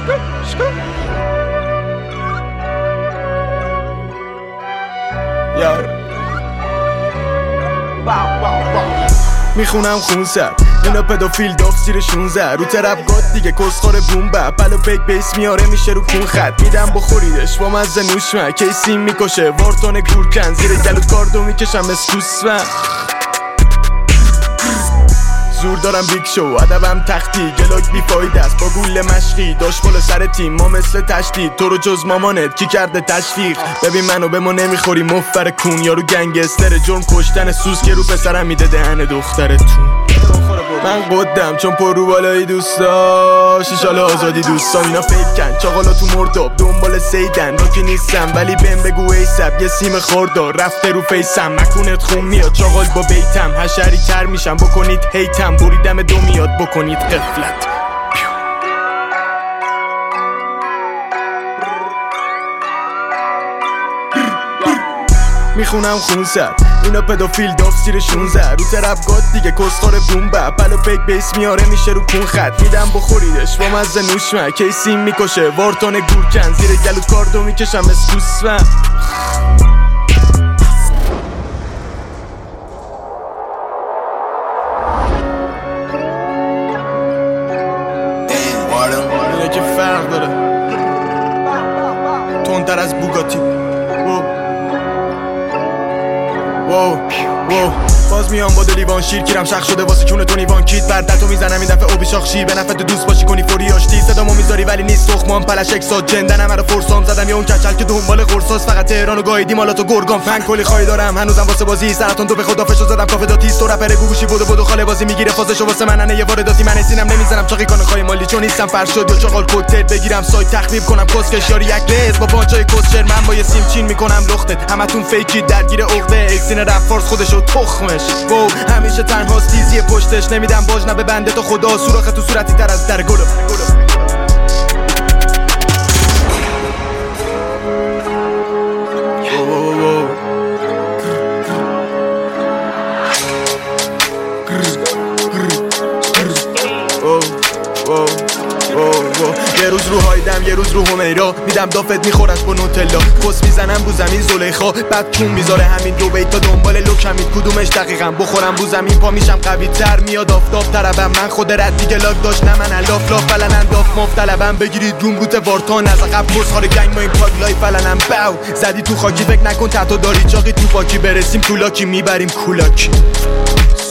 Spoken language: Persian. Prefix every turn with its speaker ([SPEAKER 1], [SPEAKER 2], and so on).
[SPEAKER 1] میخونم خونسر اینا پدوفیل داف زیر 16 رو طرف گاد دیگه کسخور بومبه بلو فیک بیس میاره میشه رو کون خط میدم بخوریدش با مزه نوشمه کیسیم میکشه وارتون گورکن زیر گلوت کاردو میکشم اسکوسمه زور دارم بیگ شو ادبم تختی گلاک بی فایده است با گول مشقی داشت بالا سر تیم ما مثل تشدید تو رو جز مامانت کی کرده تشویق ببین منو به ما نمیخوری مفر کون یارو گنگستر جرم کشتن سوز که رو پسرم میده دهن دخترتون من قدم چون پر رو بالایی دوستا شیشال آزادی دوستا اینا فیکن چاقالا تو مرداب دنبال سیدن راکی نیستم ولی بهم بگو ایسب یه سیم خوردار رفته رو فیسم مکونت خون میاد چاقال با بیتم حشری تر میشم بکنید هیتم بریدم دو میاد بکنید قفلت میخونم خونسر اینا پدوفیل داف زیر 16 رو طرف گاد دیگه کسخور بومبه بلو فیک بیس میاره میشه رو کون خط میدم بخوریدش با مزه نوشمه کیسیم میکشه وارتون گورکن زیر گلوت کاردو میکشم اسکوسمه اینه که فرق داره تندتر از بوگاتی باز میام با دلیوان شیر کیرم شخ شده واسه کونه تو نیوان کیت بردتو میزنم این دفعه اوبی شاخشی به نفت دوست باشی کنی فوری آشتی صدامو میذاری ولی نیست تخمان پلش اکساد جندنم رو فرسام زدم یا اون کچل که دنبال قرصاست فقط تهران و گایدی مالاتو گرگان فن کلی خواهی دارم هنوزم واسه بازی سرطان تو به خدا فشو زدم کافه داتیست تو رپر گوگوشی بودو خاله بازی میگیره فازشو واسه من یه وارداتی من سینم نمیزنم چاقی کنه خواهی مالی چون نیستم فرشاد یا چاقال کوکتل بگیرم سایت تخریب کنم کسکش یاری یک لیز با پانچای کسچر من با یه سیم چین میکنم لختت همتون فیکی درگیر عقده اکسین رپ فارس خودشو تخمش همیشه تنها تیزی پشتش نمیدم باج نه به بنده تو خدا سوراخ تو صورتی تر از در گلو یه روز رو هایدم یه روز رو همیرا میدم دافت میخورش با نوتلا کس میزنم بو زمین زلیخا بعد کون میذاره همین دو بیتا دنبال لوکمید کدومش دقیقم بخورم بو زمین پا میشم قوی تر میاد آفتاب طربم من خود رد دیگه لاک داشت نه من الاف لاف فلن انداف مفتلبم بگیرید روم روت وارتان از عقب پرس خاره گنگ ما این پاگ لای فلنم باو زدی تو خاکی فکر نکن تحت داری چاقی تو پاکی برسیم تو لاکی میبریم کولاکی